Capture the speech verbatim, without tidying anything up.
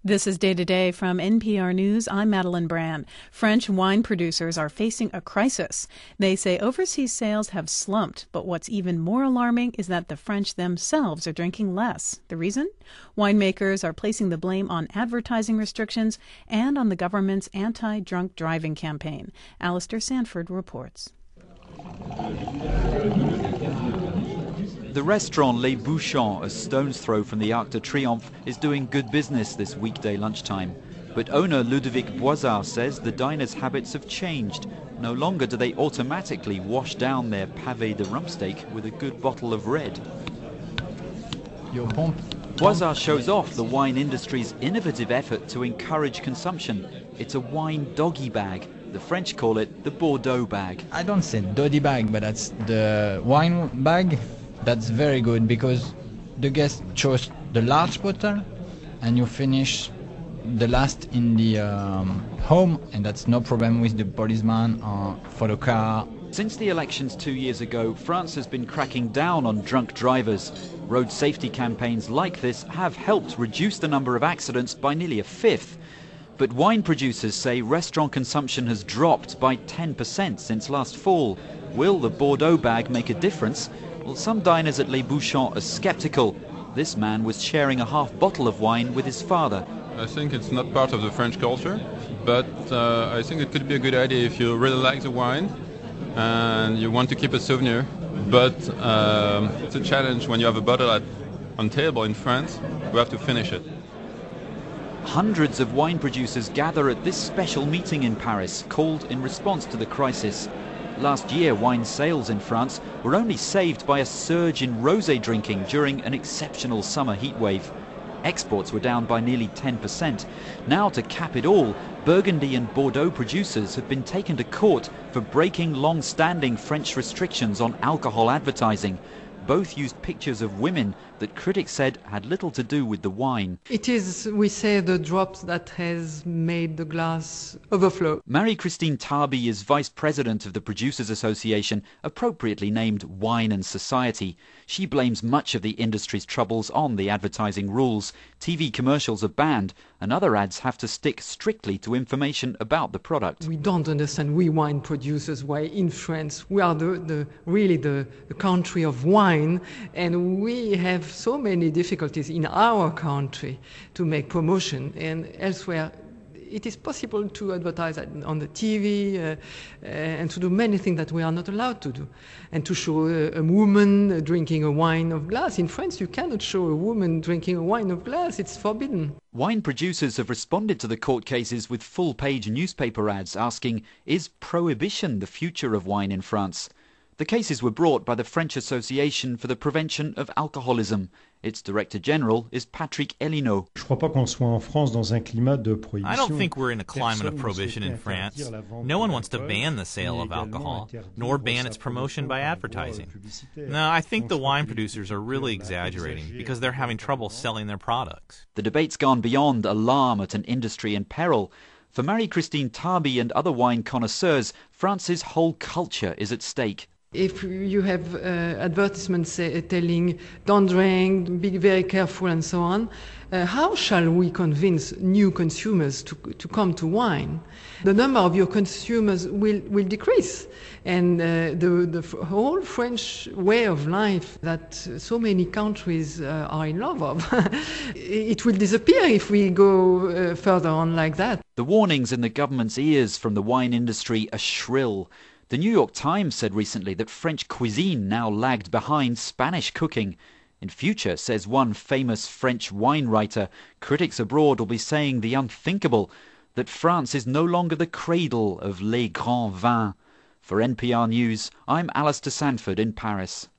This is Day to Day from N P R News. I'm Madeline Brand. French wine producers are facing a crisis. They say overseas sales have slumped, but what's even more alarming is that the French themselves are drinking less. The reason? Winemakers are placing the blame on advertising restrictions and on the government's anti-drunk driving campaign. Alistair Sanford reports. The restaurant Les Bouchons, a stone's throw from the Arc de Triomphe, is doing good business this weekday lunchtime. But owner Ludovic Boisard says the diners' habits have changed. No longer do they automatically wash down their pavé de rumpsteak with a good bottle of red. Boisard shows off the wine industry's innovative effort to encourage consumption. It's a wine doggy bag. The French call it the Bordeaux bag. I don't say doggy bag, but that's the wine bag. That's very good because the guest chose the large bottle and you finish the last in the um, home, and that's no problem with the policeman or for the car. Since the elections two years ago, France has been cracking down on drunk drivers. Road safety campaigns like this have helped reduce the number of accidents by nearly a fifth. But wine producers say restaurant consumption has dropped by ten percent since last fall. Will the Bordeaux bag make a difference? Well, some diners at Les Bouchons are sceptical. This man was sharing a half bottle of wine with his father. I think it's not part of the French culture, but uh, I think it could be a good idea if you really like the wine and you want to keep a souvenir. But um, it's a challenge when you have a bottle at, on table in France, we have to finish it. Hundreds of wine producers gather at this special meeting in Paris, called in response to the crisis. Last year, wine sales in France were only saved by a surge in rosé drinking during an exceptional summer heatwave. Exports were down by nearly ten percent. Now, to cap it all, Burgundy and Bordeaux producers have been taken to court for breaking long-standing French restrictions on alcohol advertising. Both used pictures of women that critics said had little to do with the wine. It is, we say, the drops that has made the glass overflow. Marie-Christine Tarby is vice president of the Producers Association, appropriately named Wine and Society. She blames much of the industry's troubles on the advertising rules. T V commercials are banned, and other ads have to stick strictly to information about the product. We don't understand, we wine producers, why in France we are the, the really the, the country of wine, and we have so many difficulties in our country to make promotion, and elsewhere it is possible to advertise on the T V uh, and to do many things that we are not allowed to do. And to show a, a woman drinking a wine of glass. In France, you cannot show a woman drinking a wine of glass. It's forbidden. Wine producers have responded to the court cases with full-page newspaper ads asking, is prohibition the future of wine in France? The cases were brought by the French Association for the Prevention of Alcoholism. Its Director General is Patrick Elinaud. I don't think we're in a climate of prohibition in France. No one wants to ban the sale of alcohol, nor ban its promotion by advertising. No, I think the wine producers are really exaggerating because they're having trouble selling their products. The debate's gone beyond alarm at an industry in peril. For Marie-Christine Tarby and other wine connoisseurs, France's whole culture is at stake. If you have uh, advertisements say, telling don't drink, be very careful and so on, uh, how shall we convince new consumers to, to come to wine? The number of your consumers will, will decrease, and uh, the, the whole French way of life that so many countries uh, are in love of, it will disappear if we go uh, further on like that. The warnings in the government's ears from the wine industry are shrill. The New York Times said recently that French cuisine now lagged behind Spanish cooking. In future, says one famous French wine writer, critics abroad will be saying the unthinkable, that France is no longer the cradle of les grands vins. For N P R News, I'm Alistair Sanford in Paris.